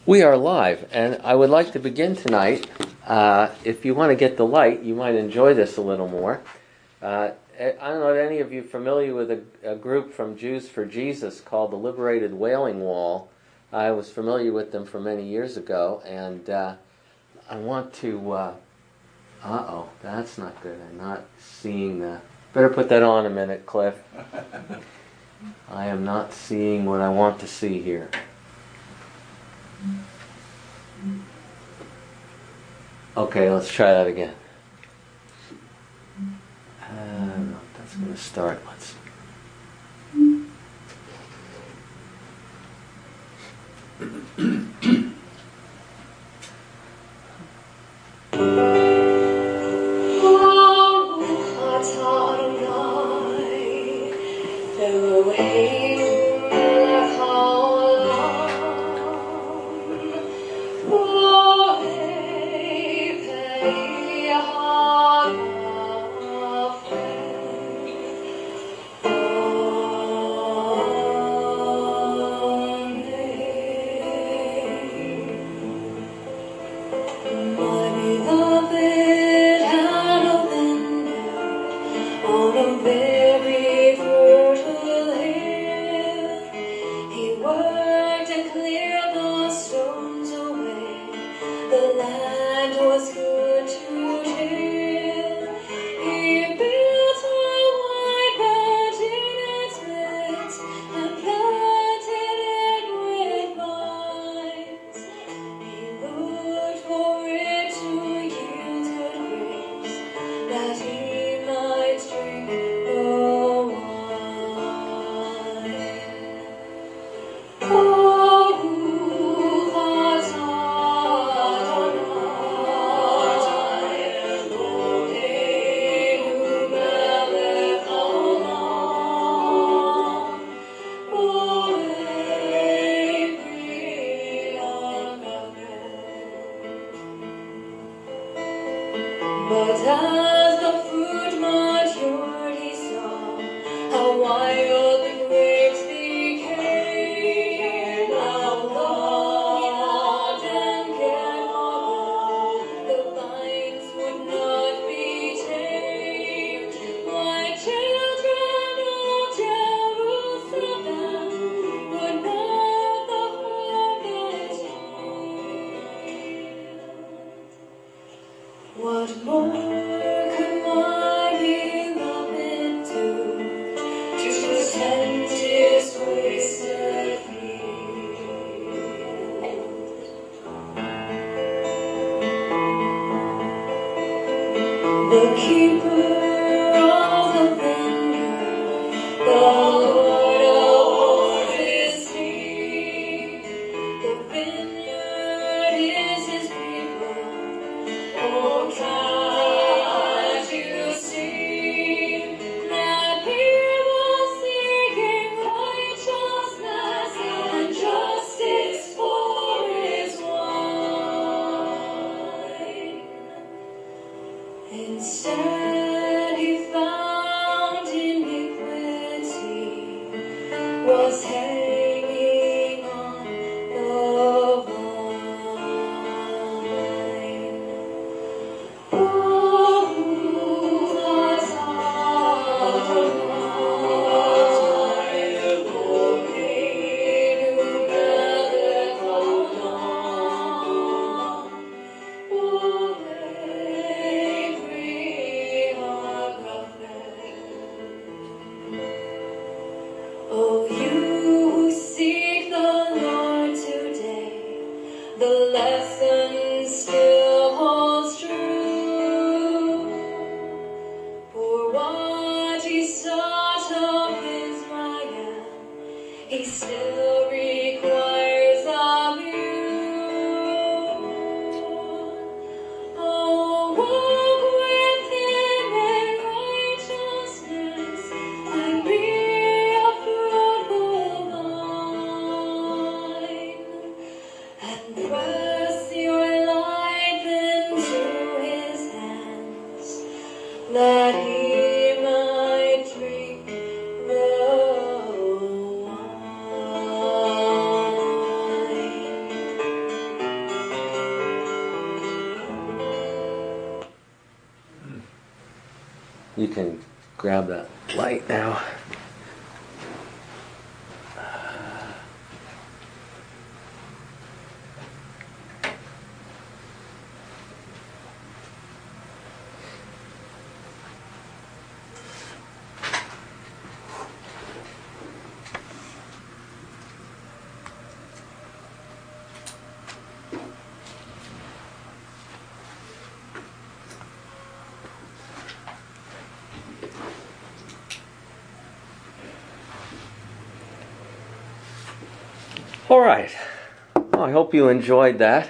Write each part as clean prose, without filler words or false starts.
We are live, and I would like to begin tonight. If you want to get the light, you might enjoy this a little more. I don't know if any of you are familiar with a group from Jews for Jesus called the Liberated Wailing Wall. I was familiar with them for many years ago, and I want to... that's not good. I'm not seeing the... Better put that on a minute, Cliff. I am not seeing what I want to see here. Okay, let's try that again. No, that's going to start. Let's. Instead You can grab that light now. All right. Well, I hope you enjoyed that.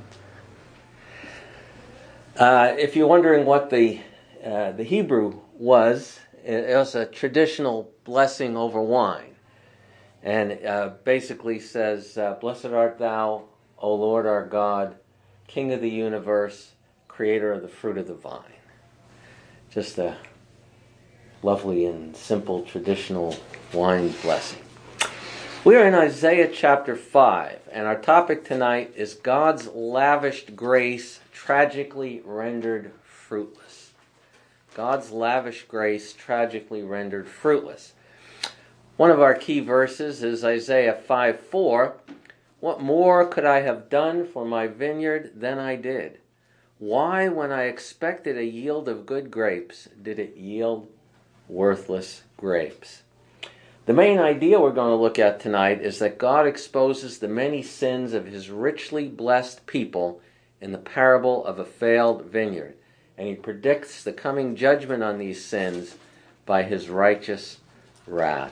If you're wondering what the Hebrew was, it was a traditional blessing over wine. And basically says, "Blessed art thou, O Lord our God, King of the universe, creator of the fruit of the vine." Just a lovely and simple traditional wine blessing. We are in Isaiah chapter 5, and our topic tonight is God's lavished grace tragically rendered fruitless. God's lavish grace tragically rendered fruitless. One of our key verses is Isaiah 5:4. "What more could I have done for my vineyard than I did? Why, when I expected a yield of good grapes, did it yield worthless grapes?" The main idea we're going to look at tonight is that God exposes the many sins of his richly blessed people in the parable of a failed vineyard, and he predicts the coming judgment on these sins by his righteous wrath.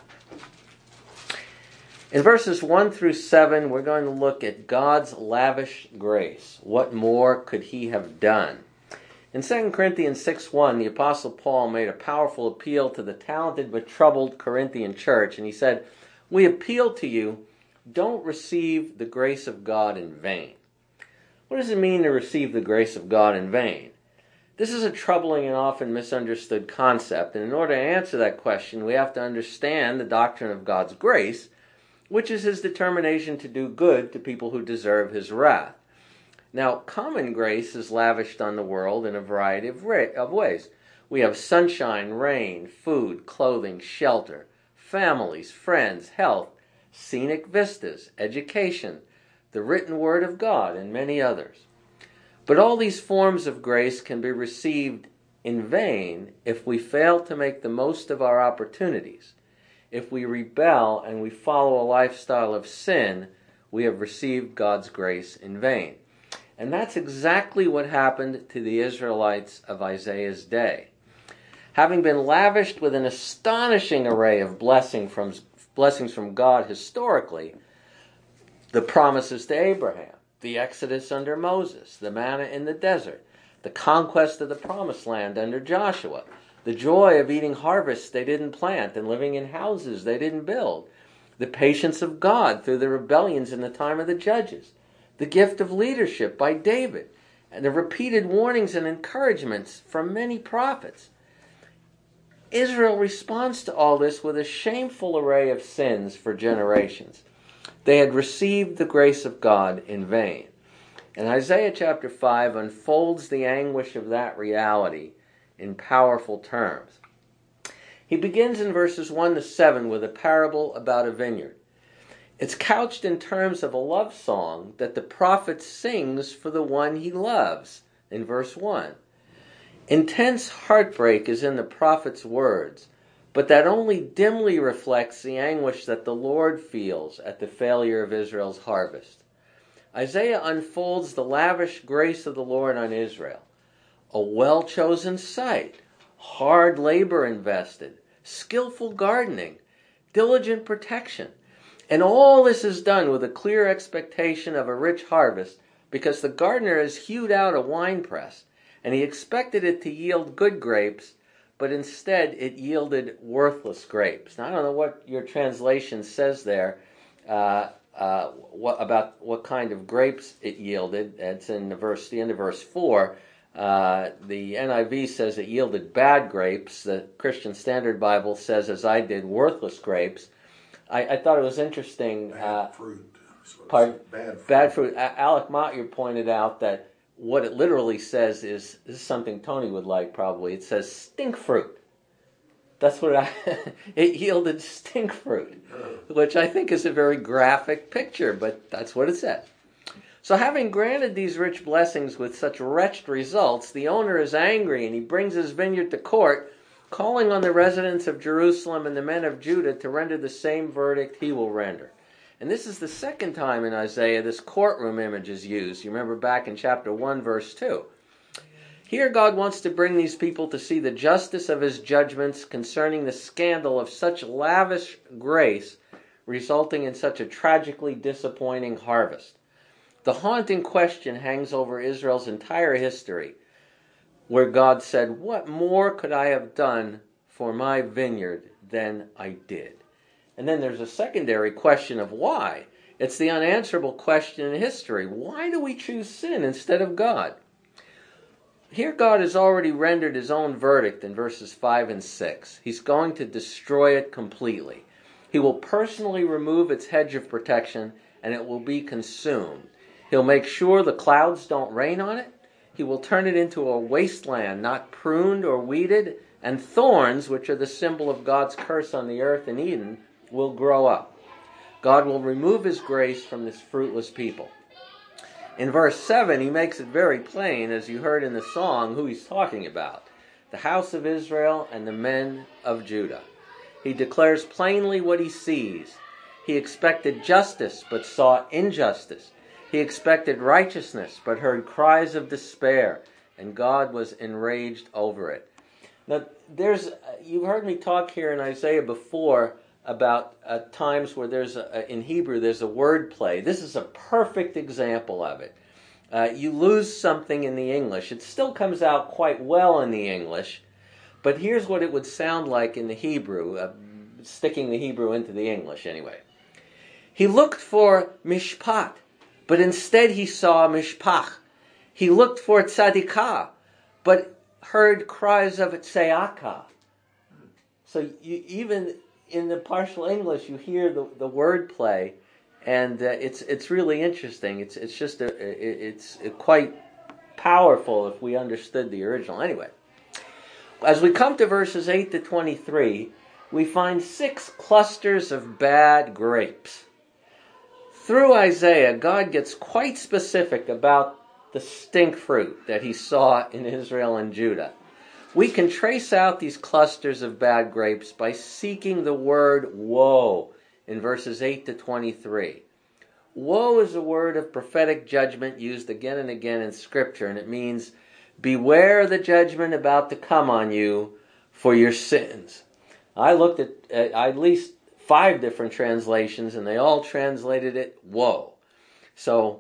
In verses 1 through 7, we're going to look at God's lavish grace. What more could he have done? In 2 Corinthians 6:1, the Apostle Paul made a powerful appeal to the talented but troubled Corinthian church, and he said, "We appeal to you, don't receive the grace of God in vain." What does it mean to receive the grace of God in vain? This is a troubling and often misunderstood concept, and in order to answer that question, we have to understand the doctrine of God's grace, which is his determination to do good to people who deserve his wrath. Now, common grace is lavished on the world in a variety of ways. We have sunshine, rain, food, clothing, shelter, families, friends, health, scenic vistas, education, the written word of God, and many others. But all these forms of grace can be received in vain if we fail to make the most of our opportunities. If we rebel and we follow a lifestyle of sin, we have received God's grace in vain. And that's exactly what happened to the Israelites of Isaiah's day. Having been lavished with an astonishing array of blessings from God historically, the promises to Abraham, the Exodus under Moses, the manna in the desert, the conquest of the promised land under Joshua, the joy of eating harvests they didn't plant and living in houses they didn't build, the patience of God through the rebellions in the time of the judges, the gift of leadership by David, and the repeated warnings and encouragements from many prophets. Israel responds to all this with a shameful array of sins for generations. They had received the grace of God in vain. And Isaiah chapter 5 unfolds the anguish of that reality in powerful terms. He begins in verses 1 to 7 with a parable about a vineyard. It's couched in terms of a love song that the prophet sings for the one he loves in verse 1. Intense heartbreak is in the prophet's words, but that only dimly reflects the anguish that the Lord feels at the failure of Israel's harvest. Isaiah unfolds the lavish grace of the Lord on Israel. A well-chosen site, hard labor invested, skillful gardening, diligent protection. And all this is done with a clear expectation of a rich harvest because the gardener has hewed out a winepress and he expected it to yield good grapes, but instead it yielded worthless grapes. Now, I don't know what your translation says there about what kind of grapes it yielded. It's in the end of verse 4. The NIV says it yielded bad grapes. The Christian Standard Bible says, as I did, worthless grapes. I thought it was interesting. Bad fruit. Bad fruit. Alec Motyr pointed out that what it literally says is, this is something Tony would like probably, it says stink fruit. That's what it yielded stink fruit, which I think is a very graphic picture, but that's what it said. So having granted these rich blessings with such wretched results, the owner is angry and he brings his vineyard to court, calling on the residents of Jerusalem and the men of Judah to render the same verdict he will render. And this is the second time in Isaiah this courtroom image is used. You remember back in chapter 1, verse 2. Here God wants to bring these people to see the justice of his judgments concerning the scandal of such lavish grace resulting in such a tragically disappointing harvest. The haunting question hangs over Israel's entire history, where God said, "What more could I have done for my vineyard than I did?" And then there's a secondary question of why. It's the unanswerable question in history. Why do we choose sin instead of God? Here God has already rendered his own verdict in verses 5 and 6. He's going to destroy it completely. He will personally remove its hedge of protection, and it will be consumed. He'll make sure the clouds don't rain on it. He will turn it into a wasteland, not pruned or weeded, and thorns, which are the symbol of God's curse on the earth in Eden, will grow up. God will remove his grace from this fruitless people. In verse 7, he makes it very plain, as you heard in the song, who he's talking about: the house of Israel and the men of Judah. He declares plainly what he sees. He expected justice, but saw injustice. He expected righteousness, but heard cries of despair, and God was enraged over it. Now, you've heard me talk here in Isaiah before about times where in Hebrew there's a word play. This is a perfect example of it. You lose something in the English. It still comes out quite well in the English, but here's what it would sound like in the Hebrew, sticking the Hebrew into the English anyway. He looked for mishpat, but instead he saw mishpach. He looked for tzadikah, but heard cries of tzeakah. So even in the partial English, you hear the word play, and it's really interesting. It's just it's quite powerful if we understood the original. Anyway, as we come to verses 8 to 23, we find 6 clusters of bad grapes. Through Isaiah, God gets quite specific about the stink fruit that he saw in Israel and Judah. We can trace out these clusters of bad grapes by seeking the word woe in verses 8 to 23. Woe is a word of prophetic judgment used again and again in Scripture, and it means, beware the judgment about to come on you for your sins. I looked at least 5 different translations, and they all translated it woe. So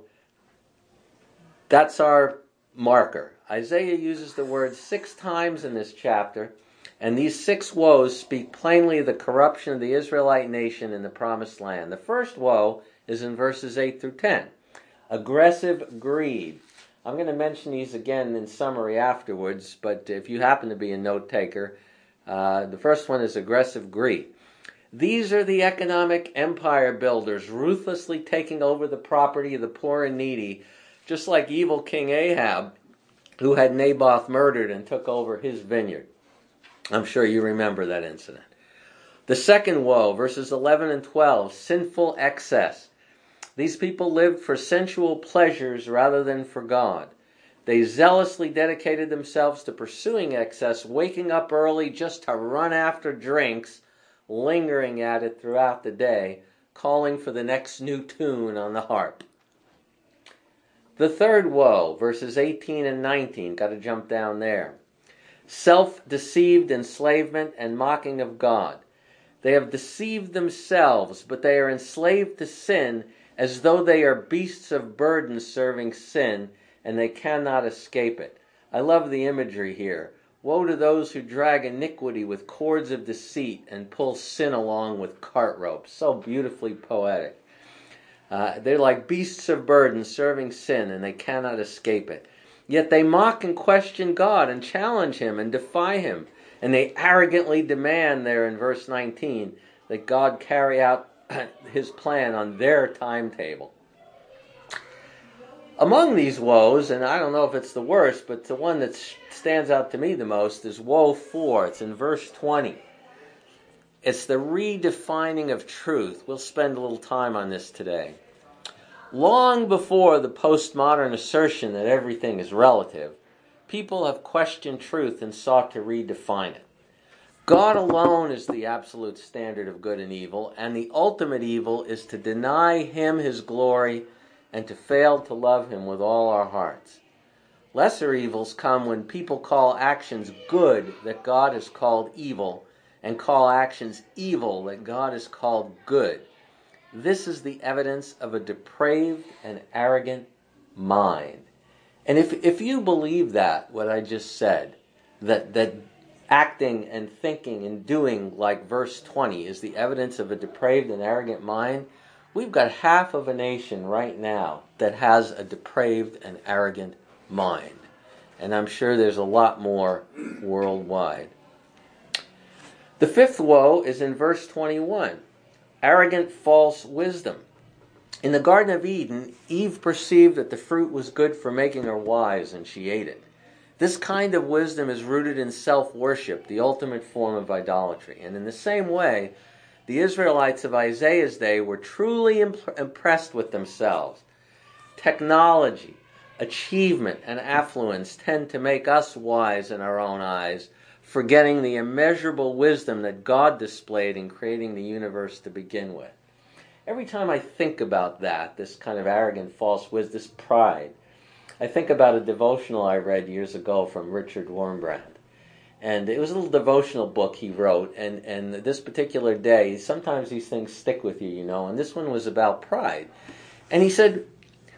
that's our marker. Isaiah uses the word 6 times in this chapter, and these 6 woes speak plainly of the corruption of the Israelite nation in the Promised Land. The first woe is in verses 8 through 10. Aggressive greed. I'm going to mention these again in summary afterwards, but if you happen to be a note taker, the first one is aggressive greed. These are the economic empire builders ruthlessly taking over the property of the poor and needy, just like evil King Ahab, who had Naboth murdered and took over his vineyard. I'm sure you remember that incident. The second woe, verses 11 and 12, sinful excess. These people lived for sensual pleasures rather than for God. They zealously dedicated themselves to pursuing excess, waking up early just to run after drinks, lingering at it throughout the day, calling for the next new tune on the harp. The third woe, verses 18 and 19, got to jump down there. Self-deceived enslavement and mocking of God. They have deceived themselves, but they are enslaved to sin as though they are beasts of burden serving sin, and they cannot escape it. I love the imagery here. Woe to those who drag iniquity with cords of deceit and pull sin along with cart ropes. So beautifully poetic. They're like beasts of burden serving sin, and they cannot escape it. Yet they mock and question God and challenge him and defy him. And they arrogantly demand there in verse 19 that God carry out his plan on their timetable. Among these woes, and I don't know if it's the worst, but the one that stands out to me the most is woe 4. It's in verse 20. It's the redefining of truth. We'll spend a little time on this today. Long before the postmodern assertion that everything is relative, people have questioned truth and sought to redefine it. God alone is the absolute standard of good and evil, and the ultimate evil is to deny Him His glory and to fail to love Him with all our hearts. Lesser evils come when people call actions good that God has called evil, and call actions evil that God has called good. This is the evidence of a depraved and arrogant mind. And if you believe that, what I just said, that acting and thinking and doing like verse 20 is the evidence of a depraved and arrogant mind, we've got half of a nation right now that has a depraved and arrogant mind. And I'm sure there's a lot more worldwide. The fifth woe is in verse 21. Arrogant false wisdom. In the Garden of Eden, Eve perceived that the fruit was good for making her wise, and she ate it. This kind of wisdom is rooted in self-worship, the ultimate form of idolatry. And in the same way, the Israelites of Isaiah's day were truly impressed with themselves. Technology, achievement, and affluence tend to make us wise in our own eyes, forgetting the immeasurable wisdom that God displayed in creating the universe to begin with. Every time I think about that, this kind of arrogant false wisdom, this pride, I think about a devotional I read years ago from Richard Wurmbrand. And it was a little devotional book he wrote, and this particular day, sometimes these things stick with you, and this one was about pride. And he said,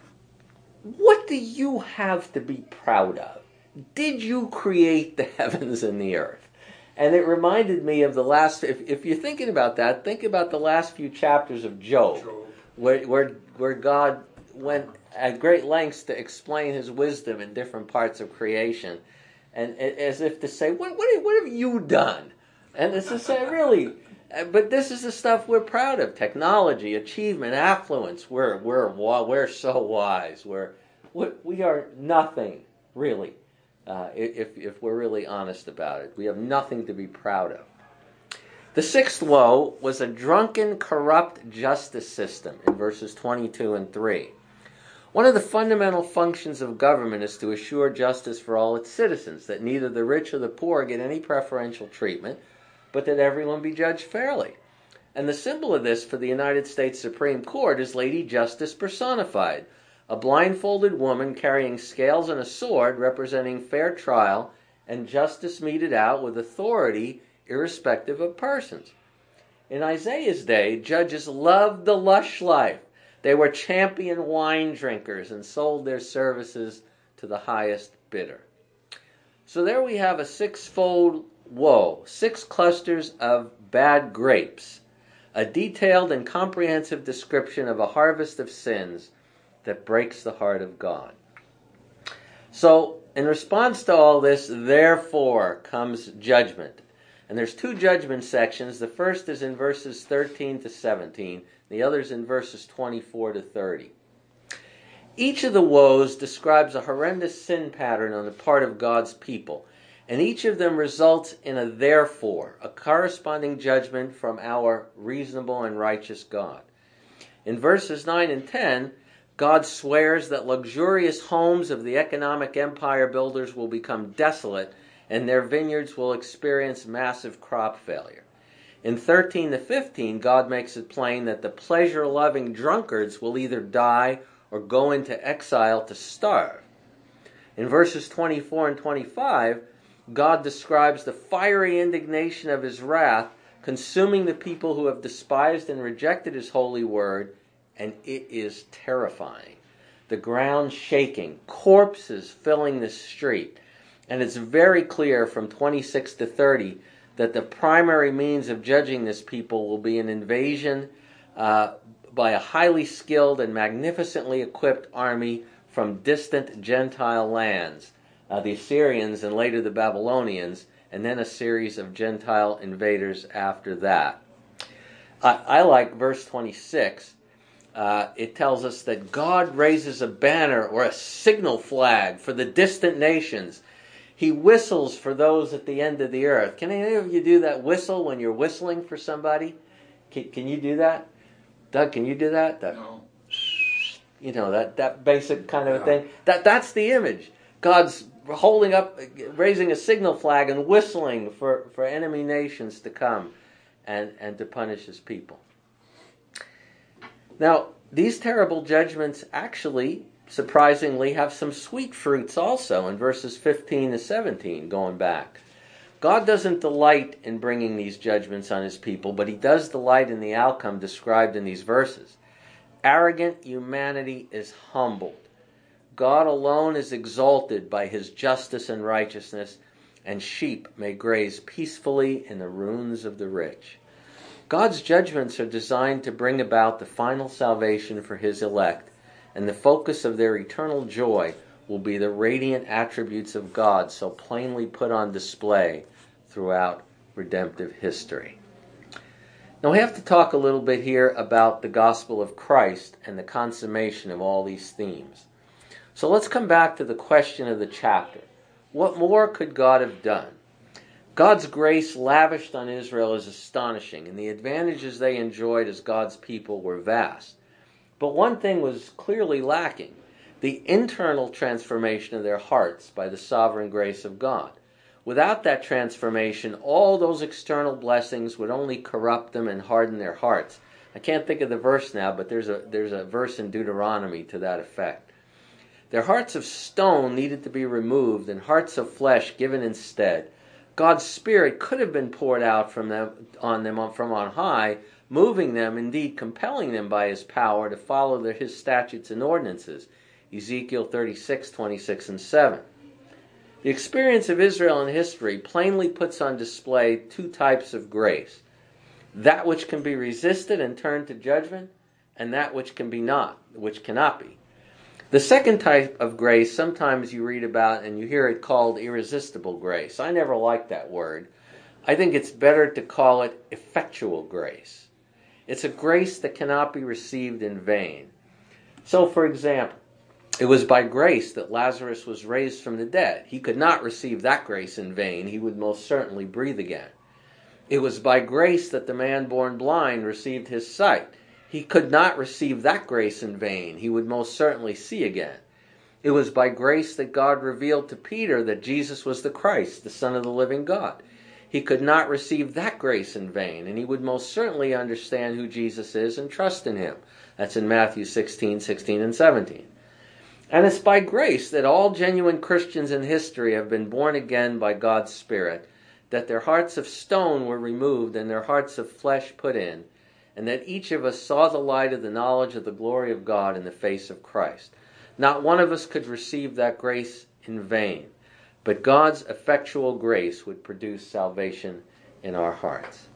what do you have to be proud of? Did you create the heavens and the earth? And it reminded me of the last, if you're thinking about that, think about the last few chapters of Job. Where God went at great lengths to explain His wisdom in different parts of creation. And as if to say, what have you done? And it's to say, really, but this is the stuff we're proud of. Technology, achievement, affluence. We're so wise. We are nothing, really. If we're really honest about it. We have nothing to be proud of. The sixth woe was a drunken, corrupt justice system in verses 22 and 3. One of the fundamental functions of government is to assure justice for all its citizens, that neither the rich or the poor get any preferential treatment, but that everyone be judged fairly. And the symbol of this for the United States Supreme Court is Lady Justice personified, a blindfolded woman carrying scales and a sword representing fair trial and justice meted out with authority irrespective of persons. In Isaiah's day, judges loved the lush life. They were champion wine drinkers and sold their services to the highest bidder. So there we have a sixfold woe, 6 clusters of bad grapes, a detailed and comprehensive description of a harvest of sins that breaks the heart of God. So, in response to all this, therefore comes judgment. And there's 2 judgment sections. The first is in verses 13 to 17. The other is in verses 24 to 30. Each of the woes describes a horrendous sin pattern on the part of God's people. And each of them results in a therefore, a corresponding judgment from our reasonable and righteous God. In verses 9 and 10, God swears that luxurious homes of the economic empire builders will become desolate and their vineyards will experience massive crop failure. In 13 to 15, God makes it plain that the pleasure-loving drunkards will either die or go into exile to starve. In verses 24 and 25, God describes the fiery indignation of His wrath consuming the people who have despised and rejected His holy word, and it is terrifying. The ground shaking, corpses filling the street. And it's very clear from 26 to 30 that the primary means of judging this people will be an invasion by a highly skilled and magnificently equipped army from distant Gentile lands, the Assyrians and later the Babylonians, and then a series of Gentile invaders after that. I like verse 26. it tells us that God raises a banner or a signal flag for the distant nations. He whistles for those at the end of the earth. Can any of you do that whistle when you're whistling for somebody? Can you do that? Doug, can you do that? No. You know, that basic kind of a thing. That's the image. God's holding up, raising a signal flag and whistling for enemy nations to come and to punish his people. Now, these terrible judgments actually, surprisingly, have some sweet fruits also in verses 15 to 17, going back. God doesn't delight in bringing these judgments on his people, but he does delight in the outcome described in these verses. Arrogant humanity is humbled. God alone is exalted by his justice and righteousness, and sheep may graze peacefully in the ruins of the rich. God's judgments are designed to bring about the final salvation for his elect, and the focus of their eternal joy will be the radiant attributes of God so plainly put on display throughout redemptive history. Now we have to talk a little bit here about the gospel of Christ and the consummation of all these themes. So let's come back to the question of the chapter. What more could God have done? God's grace lavished on Israel is astonishing, and the advantages they enjoyed as God's people were vast. But one thing was clearly lacking: the internal transformation of their hearts by the sovereign grace of God. Without that transformation, all those external blessings would only corrupt them and harden their hearts. I can't think of the verse now, but there's a verse in Deuteronomy to that effect. Their hearts of stone needed to be removed and hearts of flesh given instead. God's Spirit could have been poured out from on high, moving them, indeed compelling them by his power to follow his statutes and ordinances. Ezekiel 36, 26, and 7. The experience of Israel in history plainly puts on display two types of grace: that which can be resisted and turned to judgment, and that which cannot be. The second type of grace sometimes you read about and you hear it called irresistible grace. I never liked that word. I think it's better to call it effectual grace. It's a grace that cannot be received in vain. So, for example, it was by grace that Lazarus was raised from the dead. He could not receive that grace in vain. He would most certainly breathe again. It was by grace that the man born blind received his sight. He could not receive that grace in vain. He would most certainly see again. It was by grace that God revealed to Peter that Jesus was the Christ, the Son of the living God. He could not receive that grace in vain, and he would most certainly understand who Jesus is and trust in him. That's in Matthew 16, 16, and 17. And it's by grace that all genuine Christians in history have been born again by God's Spirit, that their hearts of stone were removed and their hearts of flesh put in, and that each of us saw the light of the knowledge of the glory of God in the face of Christ. Not one of us could receive that grace in vain, but God's effectual grace would produce salvation in our hearts.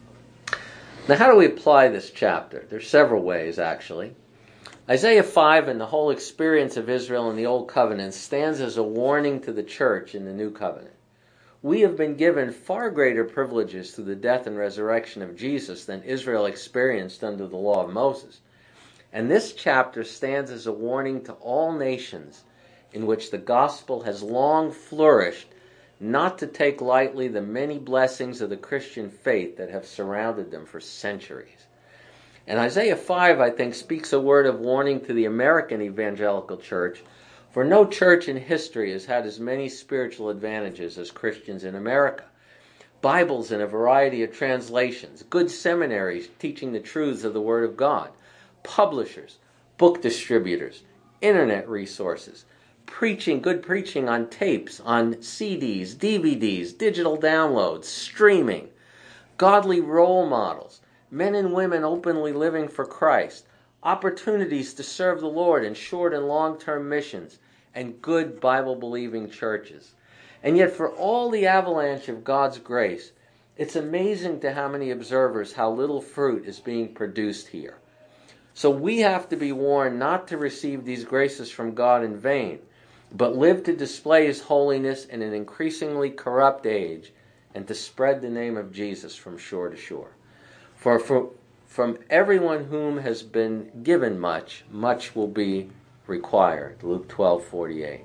Now, how do we apply this chapter? There's several ways, actually. Isaiah 5 and the whole experience of Israel in the Old Covenant stands as a warning to the church in the New Covenant. We have been given far greater privileges through the death and resurrection of Jesus than Israel experienced under the law of Moses. And this chapter stands as a warning to all nations in which the gospel has long flourished, not to take lightly the many blessings of the Christian faith that have surrounded them for centuries. And Isaiah 5, I think, speaks a word of warning to the American evangelical church, for no church in history has had as many spiritual advantages as Christians in America. Bibles in a variety of translations, good seminaries teaching the truths of the Word of God, publishers, book distributors, internet resources, good preaching on tapes, on CDs, DVDs, digital downloads, streaming, godly role models, men and women openly living for Christ, opportunities to serve the Lord in short and long-term missions, and good Bible-believing churches. And yet for all the avalanche of God's grace, it's amazing to how many observers how little fruit is being produced here. So we have to be warned not to receive these graces from God in vain, but live to display his holiness in an increasingly corrupt age and to spread the name of Jesus from shore to shore. For from everyone whom has been given much, much will be required. Luke 12:48.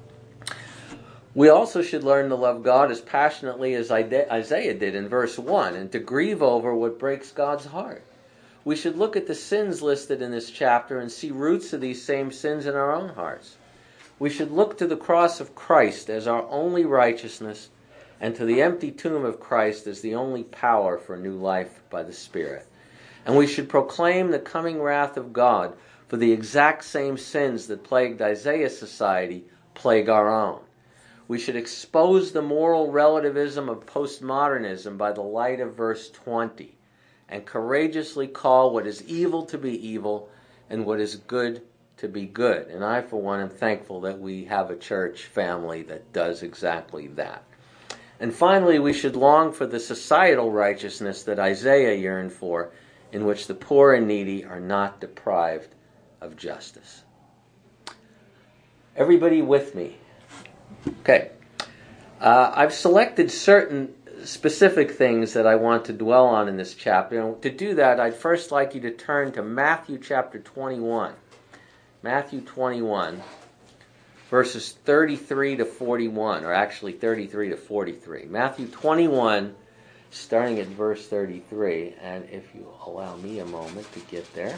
We also should learn to love God as passionately as Isaiah did in verse 1, and to grieve over what breaks God's heart. We should look at the sins listed in this chapter and see roots of these same sins in our own hearts. We should look to the cross of Christ as our only righteousness, and to the empty tomb of Christ as the only power for new life by the Spirit. And we should proclaim the coming wrath of God for the exact same sins that plagued Isaiah's society plague our own. We should expose the moral relativism of postmodernism by the light of verse 20 and courageously call what is evil to be evil and what is good to be good. And I, for one, am thankful that we have a church family that does exactly that. And finally, we should long for the societal righteousness that Isaiah yearned for, in which the poor and needy are not deprived of justice. Everybody with me? Okay. I've selected certain specific things that I want to dwell on in this chapter. And to do that, I'd first like you to turn to Matthew chapter 21. Matthew 21, verses 33 to 41, or actually 33 to 43. Matthew 21, starting at verse 33. And if you allow me a moment to get there.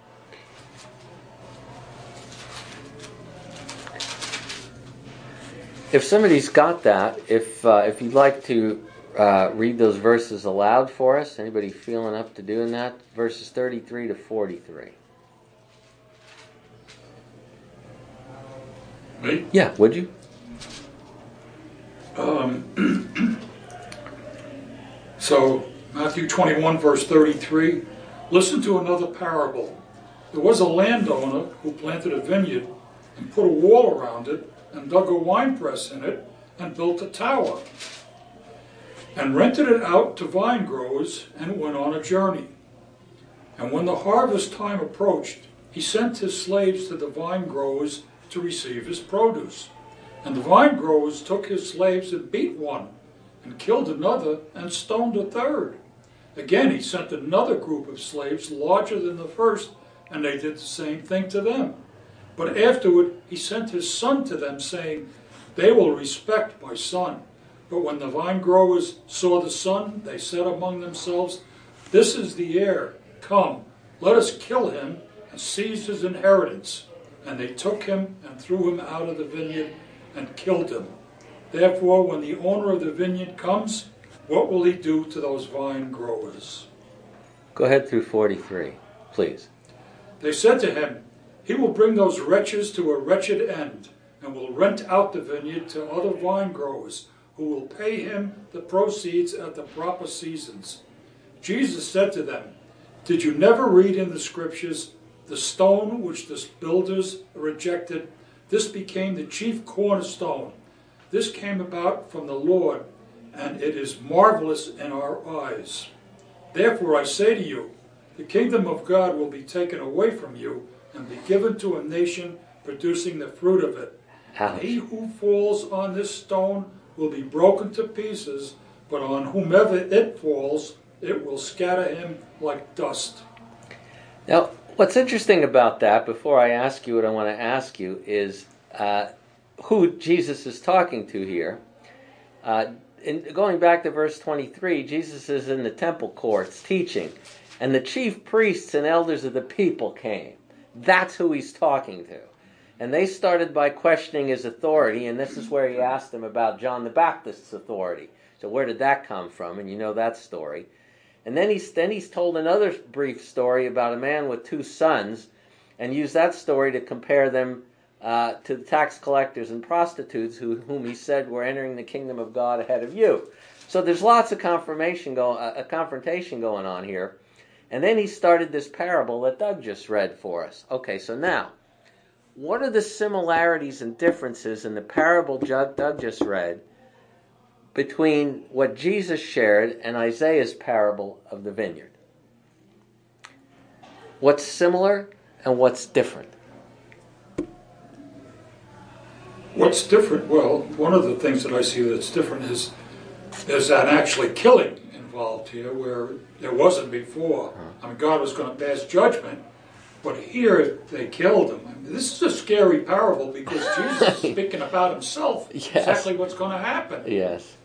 If somebody's got that, if you'd like to read those verses aloud for us, anybody feeling up to doing that? Verses 33 to 43. Me? Yeah, would you? So, Matthew 21, verse 33. Listen to another parable. There was a landowner who planted a vineyard and put a wall around it and dug a winepress in it and built a tower and rented it out to vine growers and went on a journey. And when the harvest time approached, he sent his slaves to the vine growers to receive his produce. And the vine growers took his slaves and beat one, and killed another, and stoned a third. Again he sent another group of slaves larger than the first, and they did the same thing to them. But afterward he sent his son to them, saying, They will respect my son. But when the vine growers saw the son, they said among themselves, This is the heir. Come, let us kill him and seize his inheritance. And they took him and threw him out of the vineyard and killed him. Therefore, when the owner of the vineyard comes, what will he do to those vine growers? Go ahead through 43, please. They said to him, He will bring those wretches to a wretched end, and will rent out the vineyard to other vine growers, who will pay him the proceeds at the proper seasons. Jesus said to them, Did you never read in the scriptures, the stone which the builders rejected, this became the chief cornerstone. This came about from the Lord, and it is marvelous in our eyes. Therefore I say to you, the kingdom of God will be taken away from you and be given to a nation producing the fruit of it. And he who falls on this stone will be broken to pieces, but on whomever it falls, it will scatter him like dust. Now, what's interesting about that, before I ask you what I want to ask you, is who Jesus is talking to here. Going back to verse 23, Jesus is in the temple courts teaching, and the chief priests and elders of the people came. That's who he's talking to. And they started by questioning his authority, and this is where he asked them about John the Baptist's authority. So where did that come from? And you know that story. And then he's told another brief story about a man with two sons, and used that story to compare them to the tax collectors and prostitutes whom he said were entering the kingdom of God ahead of you. So there's lots of confrontation going on here. And then he started this parable that Doug just read for us. Okay, so now, what are the similarities and differences in the parable Doug just read between what Jesus shared and Isaiah's parable of the vineyard? What's similar and what's different? What's different? Well, one of the things that I see that's different is that actually killing involved here where there wasn't before. I mean, God was going to pass judgment, but here they killed him. I mean, this is a scary parable because Jesus is speaking about himself, Yes. exactly what's going to happen. Yes.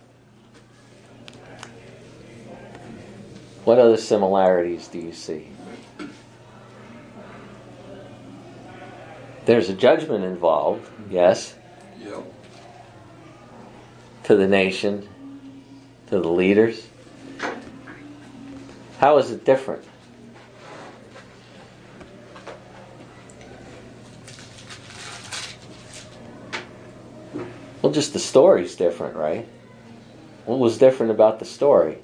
What other similarities do you see? There's a judgment involved, yes, Yep. to the nation, to the leaders. How is it different? Well, just the story's different, right? What was different about the story?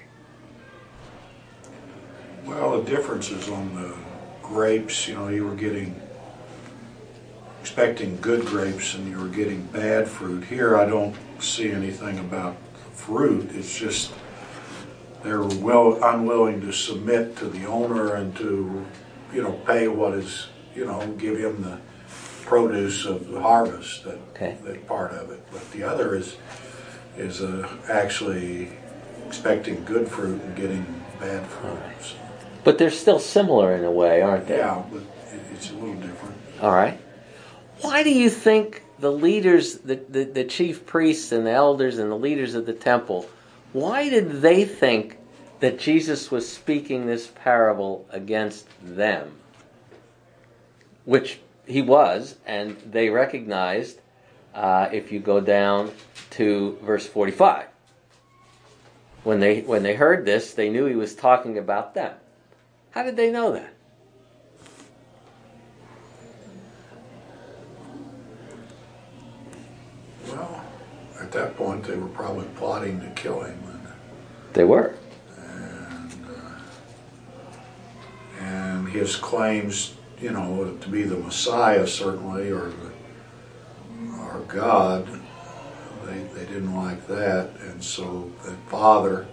Well, the difference is on the grapes. You know, you were expecting good grapes and you were getting bad fruit. Here, I don't see anything about the fruit. It's just they're unwilling to submit to the owner and to, pay what is, give him the produce of the harvest, that part of it. But the other is actually expecting good fruit and getting bad fruit. Right. So, But they're still similar in a way, aren't they? yeah, but it's a little different. All right. Why do you think the leaders, the chief priests and the elders and the leaders of the temple, why did they think that Jesus was speaking this parable against them? Which he was, and they recognized, if you go down to verse 45. When they heard this, they knew he was talking about them. How did they know that? Well, at that point, they were probably plotting to kill him. They were. And his claims, to be the Messiah, certainly, or God, they didn't like that. And so that father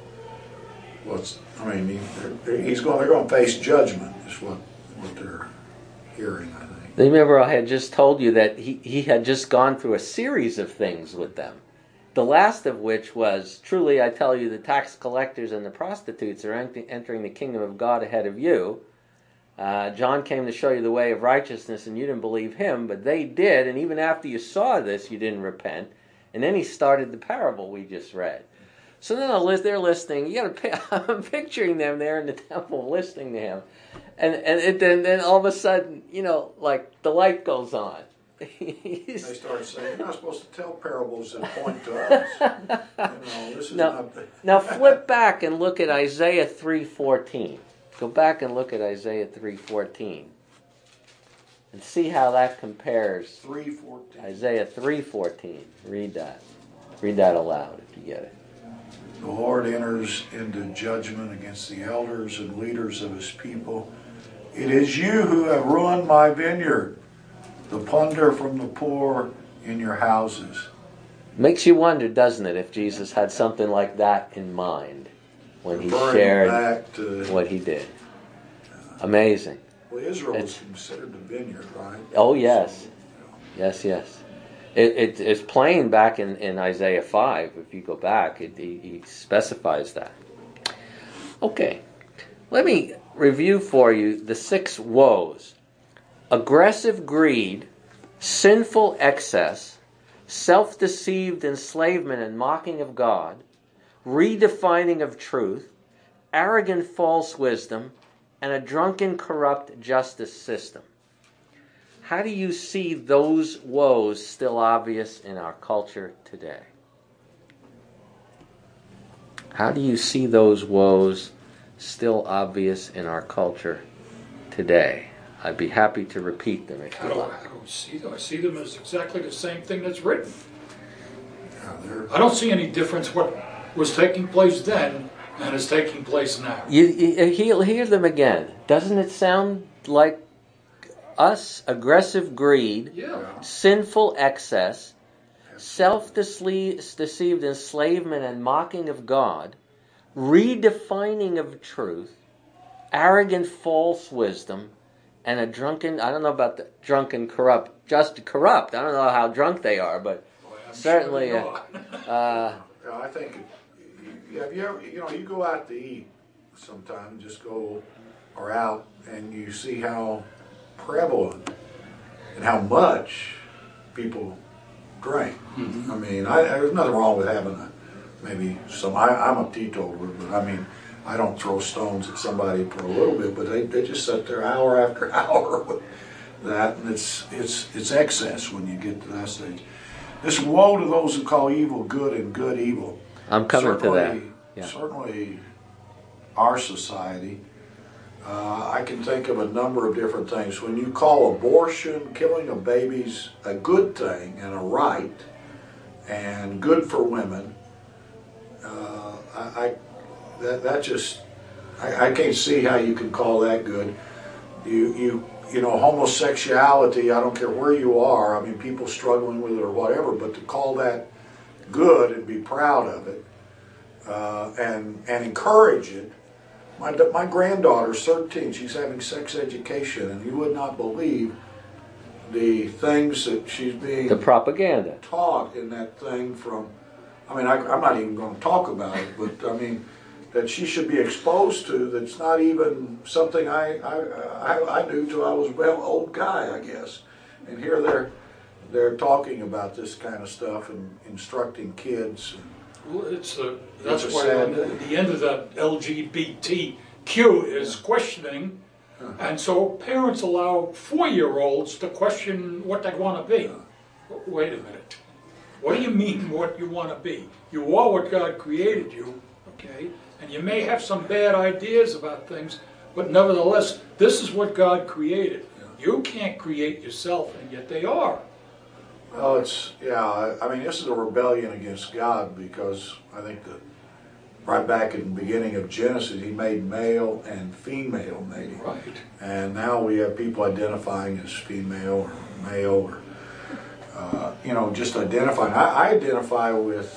they're going to face judgment, is what they're hearing, I think. Remember, I had just told you that he had just gone through a series of things with them. The last of which was, truly I tell you, the tax collectors and the prostitutes are entering the kingdom of God ahead of you. John came to show you the way of righteousness, and you didn't believe him, but they did, and even after you saw this, you didn't repent. And then he started the parable we just read. So then they're listening. I'm picturing them there in the temple listening to him. And then all of a sudden, like the light goes on. They start saying, you're not supposed to tell parables that point to us. This is not the... Now flip back and look at Isaiah 3:14. Go back and look at Isaiah 3:14. And see how that compares. 3:14. Isaiah 3:14. Read that. Read that aloud if you get it. The Lord enters into judgment against the elders and leaders of his people. It is you who have ruined my vineyard, the plunder from the poor in your houses. Makes you wonder, doesn't it, if Jesus had something like that in mind when he shared back to, what he did. Amazing. Well, Israel was considered the vineyard, right? Oh, yes. Yes. It's plain back in Isaiah 5. If you go back, he specifies that. Okay. Let me review for you the 6 woes. Aggressive greed, sinful excess, self-deceived enslavement and mocking of God, redefining of truth, arrogant false wisdom, and a drunken corrupt justice system. How do you see those woes still obvious in our culture today? How do you see those woes still obvious in our culture today? I'd be happy to repeat them if you like. I don't see them. I see them as exactly the same thing that's written. I don't see any difference what was taking place then and is taking place now. You'll hear them again. Doesn't it sound like us? Aggressive greed, sinful excess, self-deceived enslavement and mocking of God, redefining of truth, arrogant false wisdom, and a drunken, I don't know about the drunken corrupt, just corrupt. I don't know how drunk they are, but certainly... I think Yeah, have you ever, you go out to eat sometime, just go or out, and you see how prevalent and how much people drink. Mm-hmm. I mean, there's nothing wrong with having maybe some. I'm a teetotaler, but I mean, I don't throw stones at somebody for a little bit, but they just sit there hour after hour with that, and it's excess when you get to that stage. This woe to those who call evil good and good evil. I'm coming to that. Yeah. Certainly, our society. I can think of a number of different things. When you call abortion, killing of babies, a good thing and a right, and good for women, I can't see how you can call that good. Homosexuality, I don't care where you are, I mean, people struggling with it or whatever, but to call that good and be proud of it, and encourage it. My granddaughter's 13, she's having sex education, and you would not believe the things that she's being The propaganda. taught in that thing from, I'm not even going to talk about it, but I mean, that she should be exposed to, that's not even something I knew till I was an old guy, I guess. And here they're talking about this kind of stuff and instructing kids. Well, that's It's why sad. the end of that LGBTQ is questioning, and so parents allow 4-year-olds to question what they want to be. Wait a minute. What do you mean what you want to be? You are what God created you, okay? And you may have some bad ideas about things, but nevertheless, this is what God created. You can't create yourself, and yet they are. Well, this is a rebellion against God, because I think that right back in the beginning of Genesis, He made male and female maybe. Right. And now we have people identifying as female or male, or just identifying. I identify with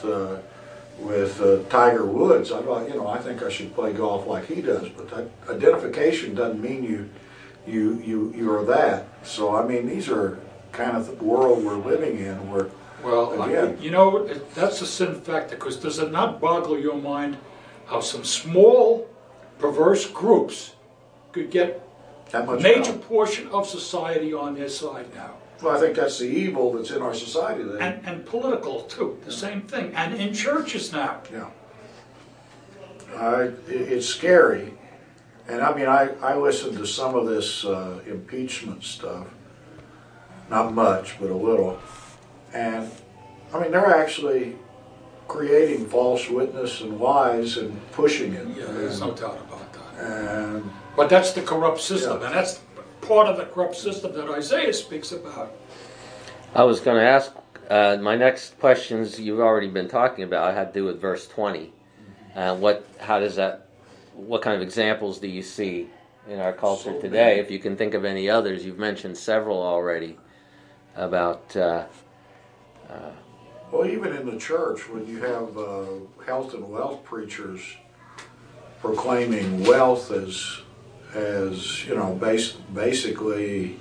Tiger Woods. I think I should play golf like he does, but that identification doesn't mean you are that. So I mean, these are kind of the world we're living in, where, again, that's a sin factor, because does it not boggle your mind how some small perverse groups could get that a much major power. portion of society on their side now? Well, I think that's the evil that's in our society today. And political too, the same thing, and in churches now. Yeah. It's scary. And I mean, I listened to some of this impeachment stuff. Not much, but a little. And I mean, they're actually creating false witness and lies and pushing it. Yeah, there's no doubt about that. And But that's the corrupt system, Yeah. and that's part of the corrupt system that Isaiah speaks about. I was going to ask, my next questions you've already been talking about had to do with verse 20. What kind of examples do you see in our culture So today? many. If you can think of any others, you've mentioned several already about... well, even in the church, when you have health and wealth preachers proclaiming wealth as basically,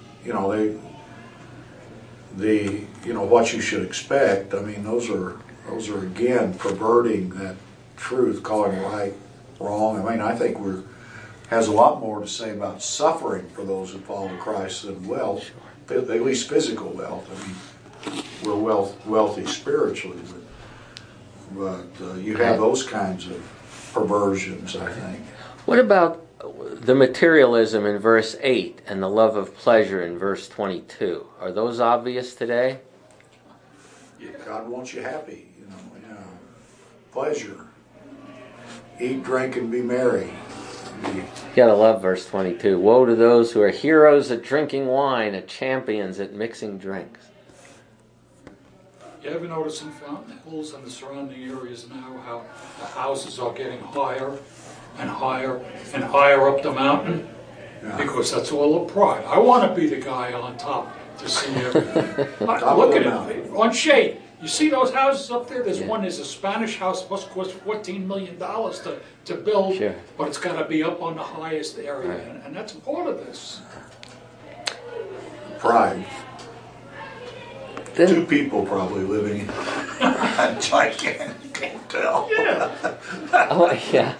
what you should expect. I mean, those are again perverting that truth, calling right wrong. I mean, I think has a lot more to say about suffering for those who follow Christ than wealth, at least physical wealth. I mean, we're wealthy spiritually, but you have those kinds of perversions, I think. What about the materialism in verse 8 and the love of pleasure in verse 22? Are those obvious today? God wants you happy, pleasure. Eat, drink, and be merry. You gotta love verse 22. Woe to those who are heroes at drinking wine, at champions at mixing drinks. You ever notice in Fountain Hills and the surrounding areas now how the houses are getting higher and higher and higher up the mountain? Yeah. Because that's all the pride. I want to be the guy on top to see everything. Look of the at mountain. it, on shade. You see those houses up there? There's Yeah. one, there's a Spanish house, must cost $14 million to build, Sure. but it's got to be up on the highest area, Right. and that's part of this. Pride. Then, Two people probably living in a gigantic tell. Oh, yeah.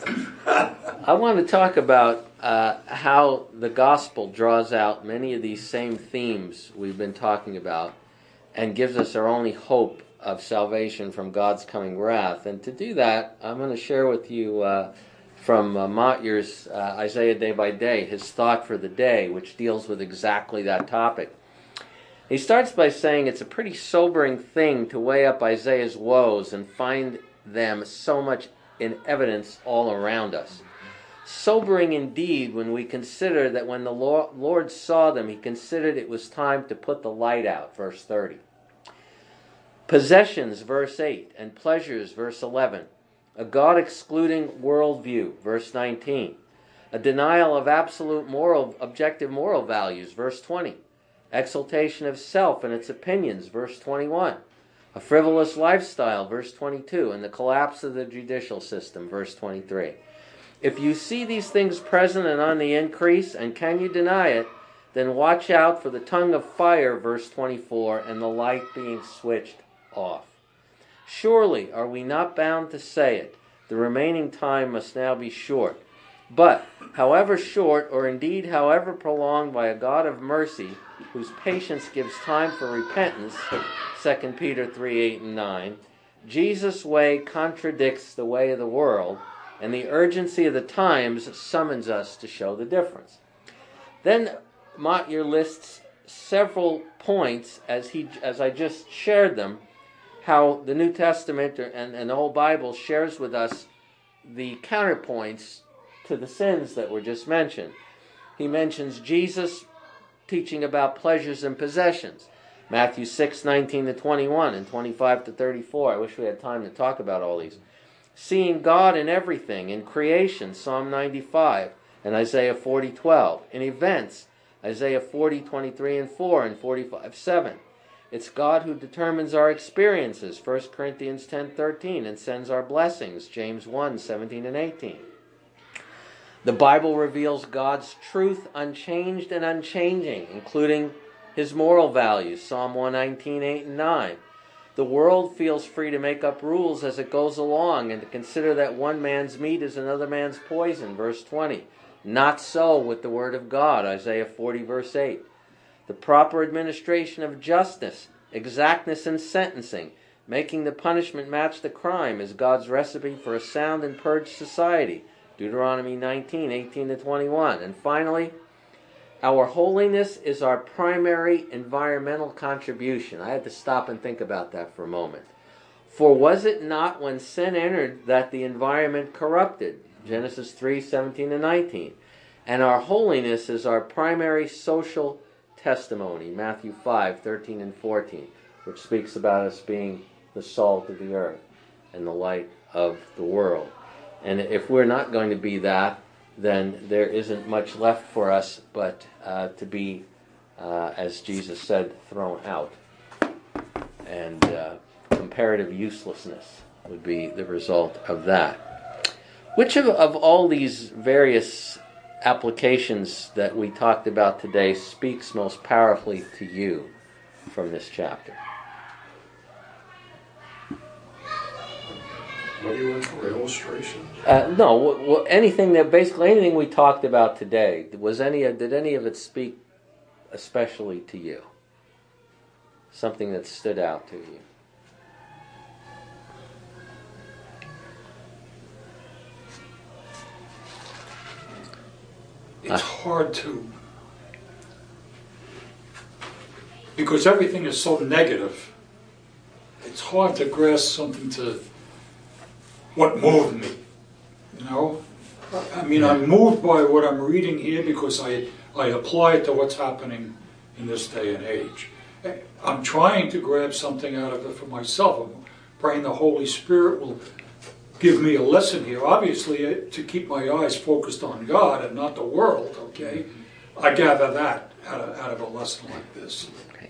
I want to talk about how the gospel draws out many of these same themes we've been talking about and gives us our only hope of salvation from God's coming wrath. And to do that, I'm going to share with you from Motyer's Isaiah Day by Day, his thought for the day, which deals with exactly that topic. He starts by saying it's a pretty sobering thing to weigh up Isaiah's woes and find them so much in evidence all around us. Sobering indeed when we consider that when the Lord saw them, he considered it was time to put the light out, verse 30. Possessions, verse 8, and pleasures, verse 11. A God-excluding worldview, verse 19. A denial of absolute objective moral values, verse 20. Exaltation of self and its opinions, verse 21. A frivolous lifestyle, verse 22. And the collapse of the judicial system, verse 23. If you see these things present and on the increase, and can you deny it, then watch out for the tongue of fire, verse 24, and the light being switched off. Surely are we not bound to say it? The remaining time must now be short. But, however short, or indeed however prolonged by a God of mercy, whose patience gives time for repentance, 2 Peter 3, 8 and 9, Jesus' way contradicts the way of the world, and the urgency of the times summons us to show the difference. Then Motyer lists several points, as I just shared them, how the New Testament and the whole Bible shares with us the counterpoints to the sins that were just mentioned. He mentions Jesus teaching about pleasures and possessions. Matthew 6, 19 to 21 and 25 to 34. I wish we had time to talk about all these. Seeing God in everything, in creation, Psalm 95 and Isaiah 40, 12. In events, Isaiah 40, 23 and 4 and 45, 7. It's God who determines our experiences, 1 Corinthians 10, 13, and sends our blessings, James 1, 17 and 18. The Bible reveals God's truth unchanged and unchanging, including his moral values, Psalm 119, 8 and 9. The world feels free to make up rules as it goes along and to consider that one man's meat is another man's poison, verse 20. Not so with the word of God, Isaiah 40, verse 8. The proper administration of justice, exactness in sentencing, making the punishment match the crime is God's recipe for a sound and purged society, Deuteronomy 19, 18 to 21. And finally, our holiness is our primary environmental contribution. I had to stop and think about that for a moment. For was it not when sin entered that the environment corrupted? Genesis 3, 17 and 19. And our holiness is our primary social testimony. Matthew 5, 13 and 14, which speaks about us being the salt of the earth and the light of the world. And if we're not going to be that, then there isn't much left for us but to be, as Jesus said, thrown out. And comparative uselessness would be the result of that. Which of all these various applications that we talked about today speaks most powerfully to you from this chapter? What are you looking for, illustration? No, anything we talked about today, did any of it speak especially to you? Something that stood out to you? It's hard to, because everything is so negative, it's hard to grasp something to what moved me, you know? I mean, I'm moved by what I'm reading here because I apply it to what's happening in this day and age. I'm trying to grab something out of it for myself. I'm praying the Holy Spirit will give me a lesson here. Obviously, to keep my eyes focused on God and not the world, okay? I gather that out of a lesson like this. Okay.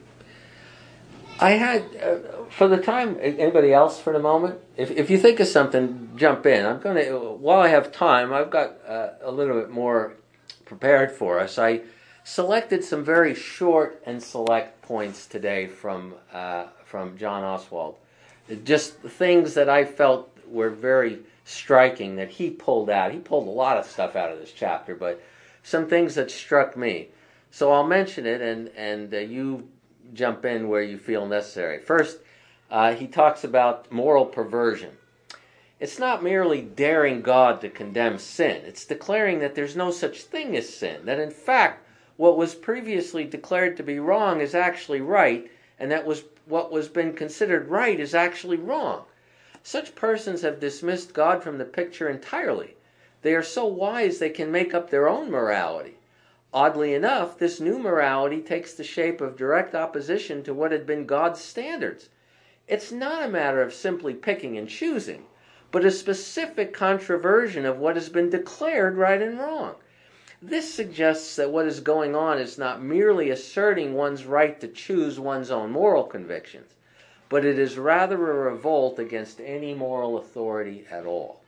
I had, for the time, anybody else for the moment? If you think of something, jump in. I'm going to, while I have time, I've got a little bit more prepared for us. I selected some very short and select points today from John Oswald. just things that I felt were very striking that he pulled out. He pulled a lot of stuff out of this chapter, but some things that struck me. So I'll mention it, and you jump in where you feel necessary. First, he talks about moral perversion. It's not merely daring God to condemn sin. It's declaring that there's no such thing as sin, that in fact what was previously declared to be wrong is actually right, and that what was been considered right is actually wrong. Such persons have dismissed God from the picture entirely. They are so wise they can make up their own morality. Oddly enough, this new morality takes the shape of direct opposition to what had been God's standards. It's not a matter of simply picking and choosing, but a specific controversion of what has been declared right and wrong. This suggests that what is going on is not merely asserting one's right to choose one's own moral convictions, but it is rather a revolt against any moral authority at all.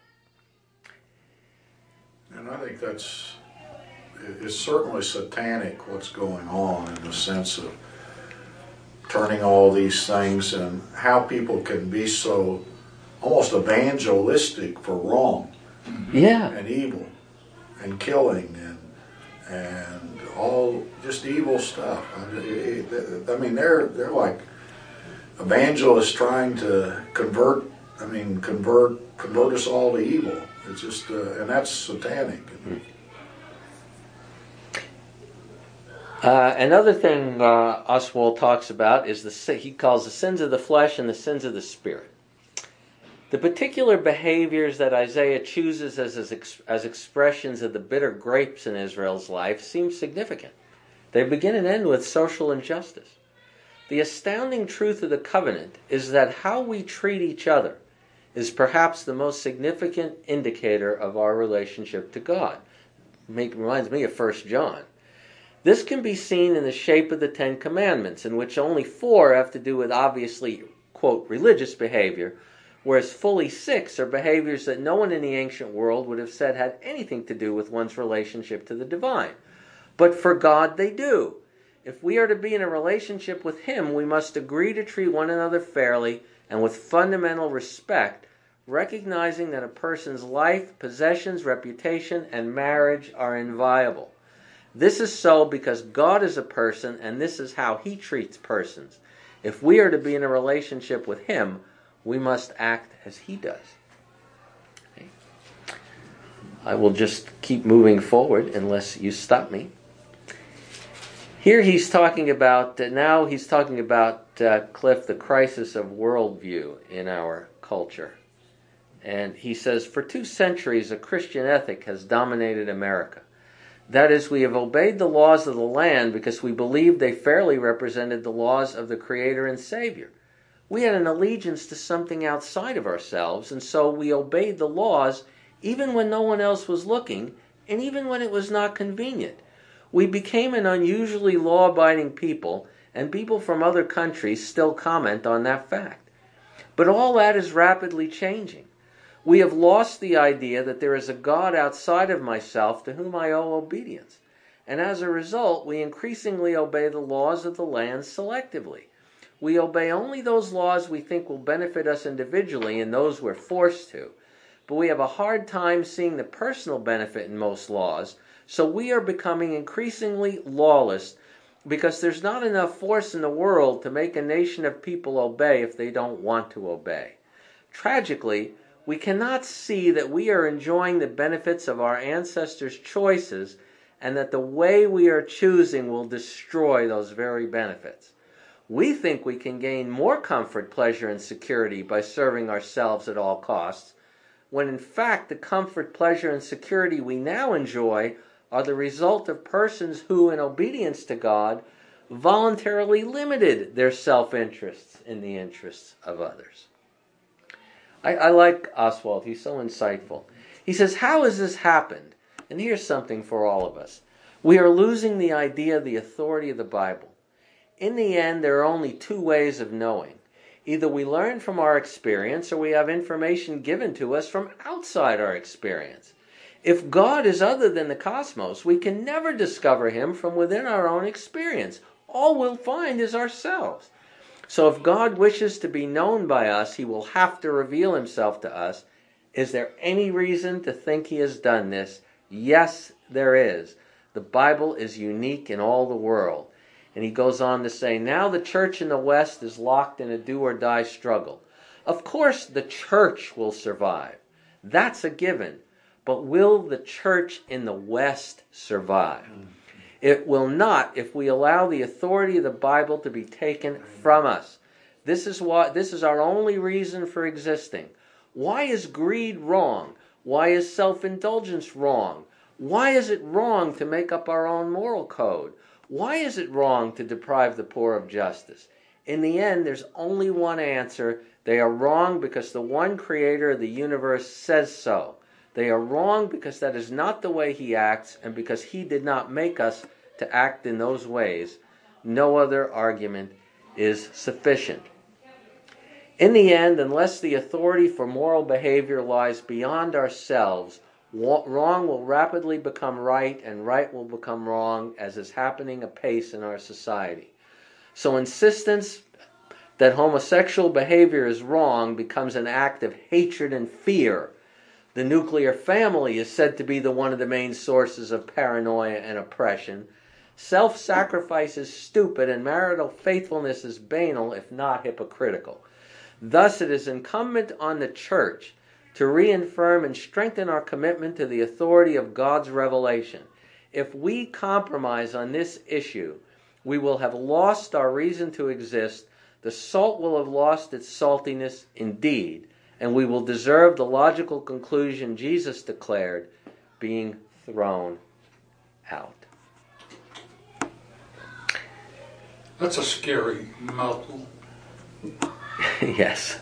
And I think it's certainly satanic what's going on in the sense of turning all these things and how people can be so almost evangelistic for wrong and evil and killing and all just evil stuff. I mean, they're like evangelists trying to convert us all to evil. It's just and that's satanic. Another thing Oswald talks about is he calls the sins of the flesh and the sins of the spirit. The particular behaviors that Isaiah chooses as expressions of the bitter grapes in Israel's life seem significant. They begin and end with social injustice. The astounding truth of the covenant is that how we treat each other is perhaps the most significant indicator of our relationship to God. Reminds me of 1 John. This can be seen in the shape of the Ten Commandments, in which only 4 have to do with obviously, quote, religious behavior, whereas fully 6 are behaviors that no one in the ancient world would have said had anything to do with one's relationship to the divine. But for God they do. If we are to be in a relationship with Him, we must agree to treat one another fairly and with fundamental respect, recognizing that a person's life, possessions, reputation, and marriage are inviolable. This is so because God is a person, and this is how He treats persons. If we are to be in a relationship with Him, we must act as He does. Okay. I will just keep moving forward unless you stop me. Here he's talking about, Cliff, the crisis of worldview in our culture. And he says, for 2 centuries, a Christian ethic has dominated America. That is, we have obeyed the laws of the land because we believed they fairly represented the laws of the Creator and Savior. We had an allegiance to something outside of ourselves, and so we obeyed the laws even when no one else was looking, and even when it was not convenient. We became an unusually law-abiding people, and people from other countries still comment on that fact. But all that is rapidly changing. We have lost the idea that there is a God outside of myself to whom I owe obedience. And as a result, we increasingly obey the laws of the land selectively. We obey only those laws we think will benefit us individually and those we're forced to. But we have a hard time seeing the personal benefit in most laws, so we are becoming increasingly lawless because there's not enough force in the world to make a nation of people obey if they don't want to obey. Tragically, we cannot see that we are enjoying the benefits of our ancestors' choices and that the way we are choosing will destroy those very benefits. We think we can gain more comfort, pleasure, and security by serving ourselves at all costs, when in fact the comfort, pleasure, and security we now enjoy are the result of persons who, in obedience to God, voluntarily limited their self-interests in the interests of others. I like Oswald. He's so insightful. He says, how has this happened? And here's something for all of us. We are losing the idea of the authority of the Bible. In the end, there are only 2 ways of knowing. Either we learn from our experience or we have information given to us from outside our experience. If God is other than the cosmos, we can never discover Him from within our own experience. All we'll find is ourselves. So if God wishes to be known by us, he will have to reveal himself to us. Is there any reason to think he has done this? Yes, there is. The Bible is unique in all the world. And he goes on to say, now the church in the West is locked in a do-or-die struggle. Of course the church will survive. That's a given. But will the church in the West survive? It will not if we allow the authority of the Bible to be taken from us. This is our only reason for existing. Why is greed wrong? Why is self-indulgence wrong? Why is it wrong to make up our own moral code? Why is it wrong to deprive the poor of justice? In the end, there's only one answer. They are wrong because the one creator of the universe says so. They are wrong because that is not the way he acts, and because he did not make us to act in those ways. No other argument is sufficient. In the end, unless the authority for moral behavior lies beyond ourselves, wrong will rapidly become right, and right will become wrong, as is happening apace in our society. So insistence that homosexual behavior is wrong becomes an act of hatred and fear. The nuclear family is said to be one of the main sources of paranoia and oppression. Self-sacrifice is stupid, and marital faithfulness is banal, if not hypocritical. Thus, it is incumbent on the church to reaffirm and strengthen our commitment to the authority of God's revelation. If we compromise on this issue, we will have lost our reason to exist. The salt will have lost its saltiness indeed, and we will deserve the logical conclusion Jesus declared, being thrown out. That's a scary mouthful. Yes.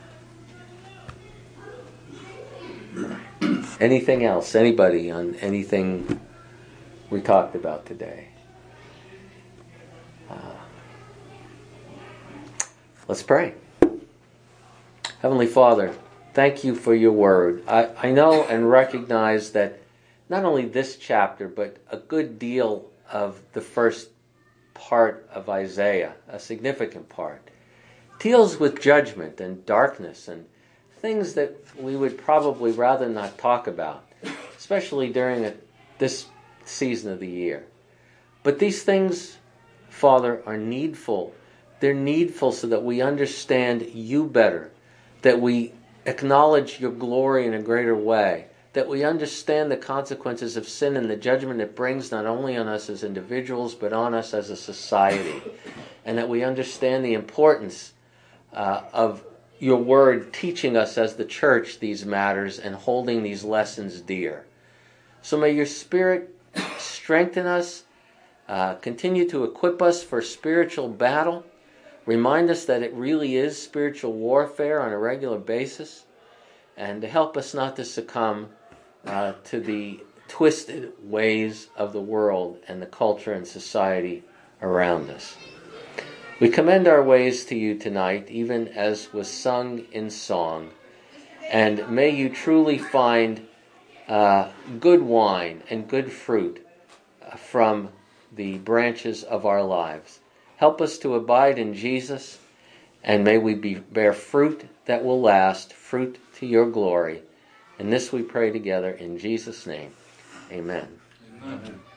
Anything else? Anybody on anything we talked about today? Let's pray. Heavenly Father, thank you for your word. I know and recognize that not only this chapter, but a good deal of the first part of Isaiah, a significant part, deals with judgment and darkness and things that we would probably rather not talk about, especially during this season of the year. But these things, Father, are needful. They're needful so that we understand you better, that we acknowledge your glory in a greater way, that we understand the consequences of sin and the judgment it brings not only on us as individuals, but on us as a society, and that we understand the importance of your word teaching us as the church these matters and holding these lessons dear. So may your Spirit strengthen us, continue to equip us for spiritual battle, remind us that it really is spiritual warfare on a regular basis, and to help us not to succumb to the twisted ways of the world and the culture and society around us. We commend our ways to you tonight, even as was sung in song, and may you truly find good wine and good fruit from the branches of our lives. Help us to abide in Jesus, and may we bear fruit that will last, fruit to your glory. And this we pray together in Jesus' name. Amen. Amen.